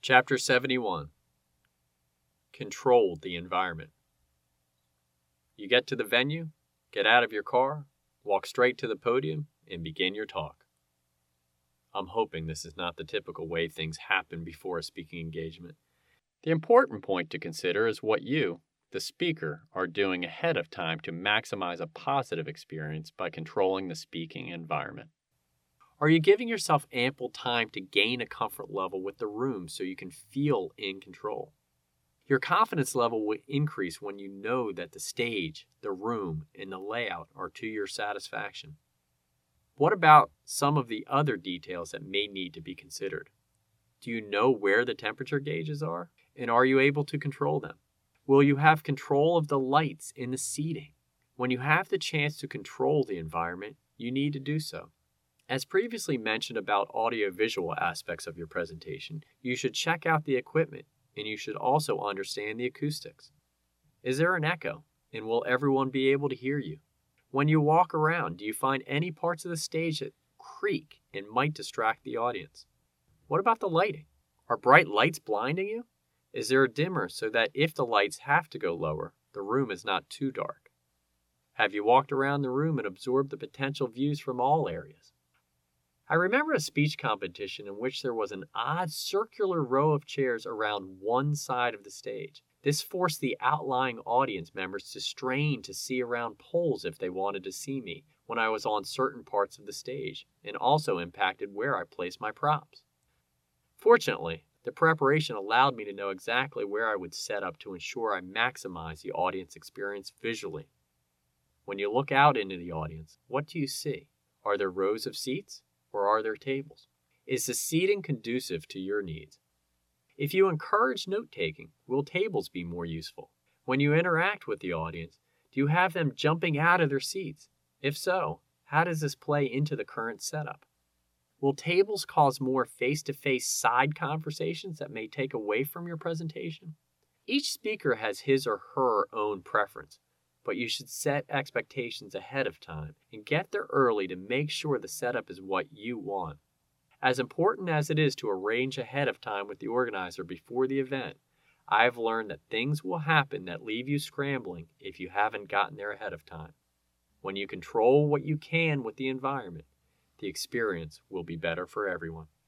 Chapter 71. Control the environment. You get to the venue, get out of your car, walk straight to the podium, and begin your talk. I'm hoping this is not the typical way things happen before a speaking engagement. The important point to consider is what you, the speaker, are doing ahead of time to maximize a positive experience by controlling the speaking environment. Are you giving yourself ample time to gain a comfort level with the room so you can feel in control? Your confidence level will increase when you know that the stage, the room, and the layout are to your satisfaction. What about some of the other details that may need to be considered? Do you know where the temperature gauges are? And are you able to control them? Will you have control of the lights and the seating? When you have the chance to control the environment, you need to do so. As previously mentioned about audiovisual aspects of your presentation, you should check out the equipment, and you should also understand the acoustics. Is there an echo, and will everyone be able to hear you? When you walk around, do you find any parts of the stage that creak and might distract the audience? What about the lighting? Are bright lights blinding you? Is there a dimmer so that if the lights have to go lower, the room is not too dark? Have you walked around the room and absorbed the potential views from all areas? I remember a speech competition in which there was an odd circular row of chairs around one side of the stage. This forced the outlying audience members to strain to see around poles if they wanted to see me when I was on certain parts of the stage, and also impacted where I placed my props. Fortunately, the preparation allowed me to know exactly where I would set up to ensure I maximize the audience experience visually. When you look out into the audience, what do you see? Are there rows of seats? Or are there tables? Is the seating conducive to your needs? If you encourage note-taking, will tables be more useful? When you interact with the audience, do you have them jumping out of their seats? If so, how does this play into the current setup? Will tables cause more face-to-face side conversations that may take away from your presentation? Each speaker has his or her own preference, but you should set expectations ahead of time and get there early to make sure the setup is what you want. As important as it is to arrange ahead of time with the organizer before the event, I've learned that things will happen that leave you scrambling if you haven't gotten there ahead of time. When you control what you can with the environment, the experience will be better for everyone.